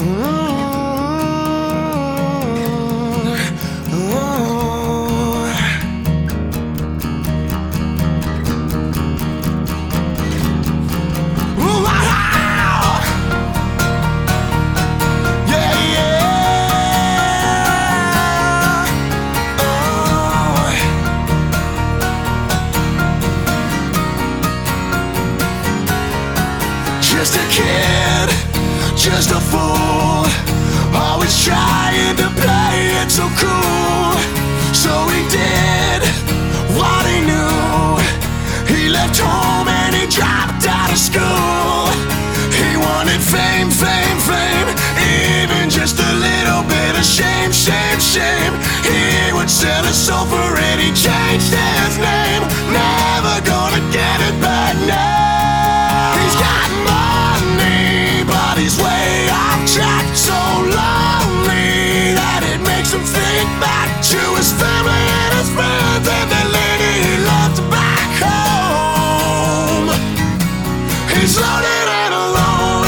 Just a kid, just a fool, always trying to play it so cool. So he did what he knew. He left home and he dropped out of school. He wanted fame, fame, fame, even just a little bit of shame, shame, shame. He would sell his soul for it, he changed his name. Never gonna get it back now. He's got money, but he's way off track. So lonely that it makes him think back to his family and his friends and the lady he loved back home. He's loaded and alone,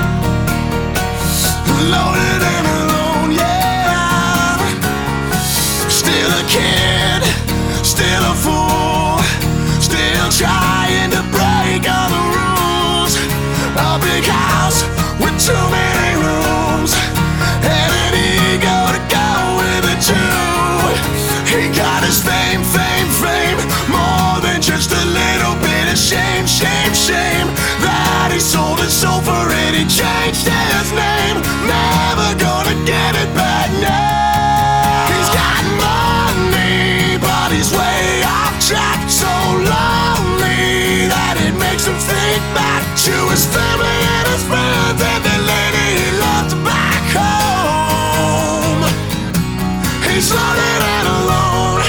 loaded and alone, yeah. Still a kid, still a fool, still trying to break all the rules. A big house with too many rooms and an ego to go with it too. He got his fame, fame, fame, more than just a little bit of shame, shame, shame. That he sold his soul for it, he changed his name. Never gonna get it back now. He's got money, but he's way off track. So lonely that it makes him think back to his family and his friends and the lady he loved back home. He's loaded and alone.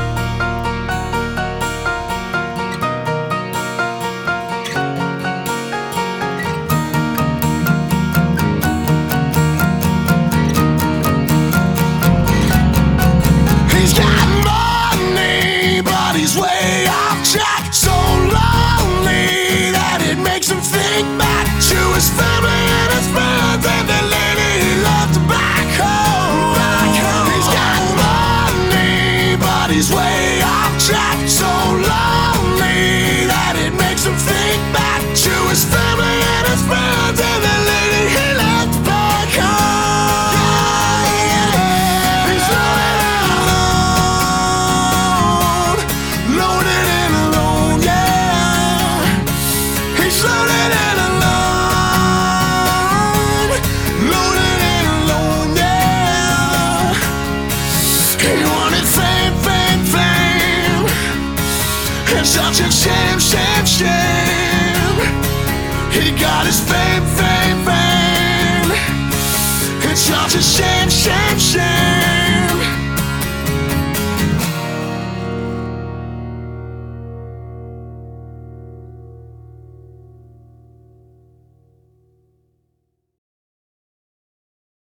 He's got money, but he's way off track. So lonely that it makes him think back to his family and his friends and the lady he loved back home. He's got money, but he's way off track. So lonely that it makes him think back to his family and his friends and the lady he loved back home. He's loaded and alone, loaded and alone, yeah. He's loaded and alone, loaded and alone, yeah. He wanted fame, fame, fame. It's such a shame, shame, shame. He got his fame, fame, fame. It's such a shame.